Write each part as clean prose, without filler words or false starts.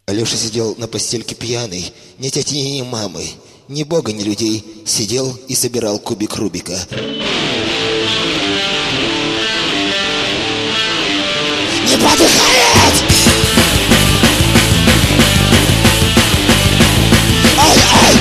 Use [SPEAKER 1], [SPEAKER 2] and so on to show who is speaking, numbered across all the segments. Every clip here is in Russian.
[SPEAKER 1] Алеша сидел на постельке пьяный, ни тети, ни мамы, ни бога, ни людей. Сидел и собирал кубик Рубика. Не подыхает! Ай-ай!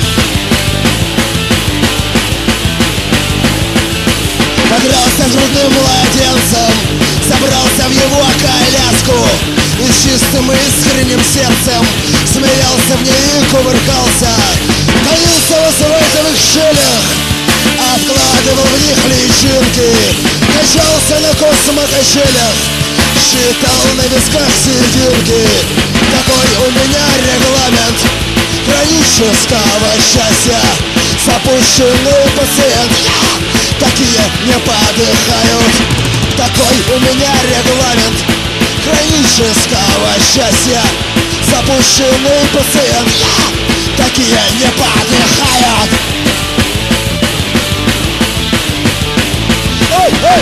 [SPEAKER 1] Подрался с грудным младенцем, забрался в его коляску и с чистым искренним сердцем смеялся в ней и кувыркался. Таился в асфальтовых щелях, откладывал в них личинки, качался на космокачелях, считал на висках сединки. Такой у меня регламент хронического счастья. Запущенный пациент, такие не подыхают. Такой у меня регламент хронического счастья. Запущенный пациент, такие не подыхают. Ой, ой!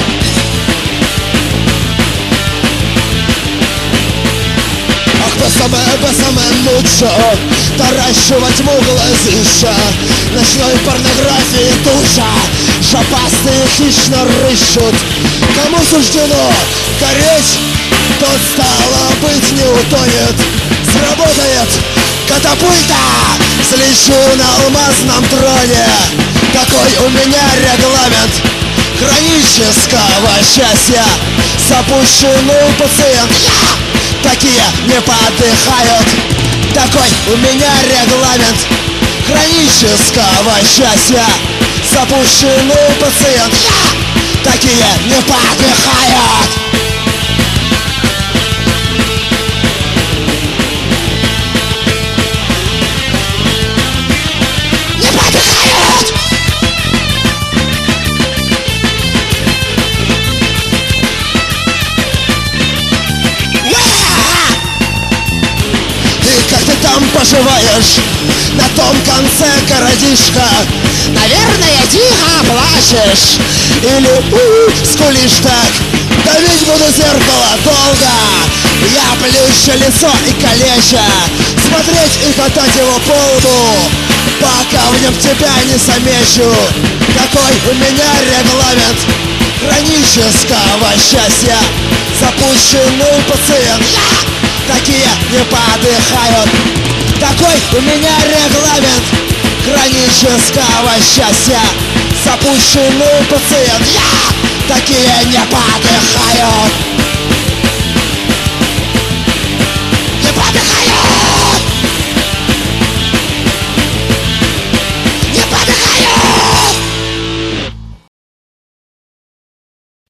[SPEAKER 1] Самое лучше таращу во тьму глазища ночной порнографии душа. Шапастые хищно рыщут. Кому суждено гореть, тот, стало быть, не утонет. Сработает катапульта, слечу на алмазном троне. Такой у меня регламент хронического счастья. Запущенный пациент, такие не подыхают. Такой у меня регламент хронического счастья. Запущенный пациент, такие не подыхают. Не подыхают! Там поживаешь, на том конце городишка. Наверное, тихо плачешь или скулишь так. Давить буду зеркало долго, я плющу лицо и калеча, смотреть и катать его по лбу, пока в нем тебя не замечу. Такой у меня регламент хронического счастья. Запущенный пациент, такие не подыхают. Такой у меня регламент хронического счастья. Запущенный пациент, такие не подыхают.